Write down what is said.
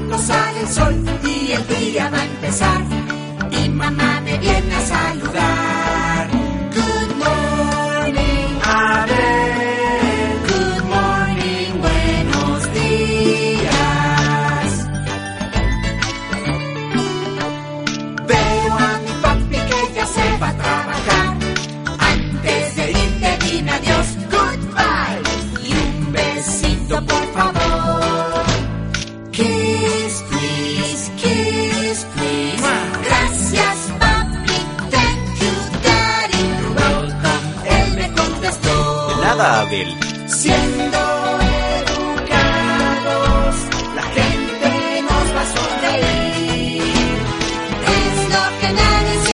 cuando sale el sol y el día va a empezar. Y mamá me viene a saludar. Good morning, Abel. Good morning, buenos días. Veo a mi papi que ya se va a trabajar. Antes de irte dime adiós, goodbye. Y un besito por favor. Kiss, please, kiss, please. Gracias, papi, thank you, daddy. You're welcome, él me contestó. De nada, Abel. Siendo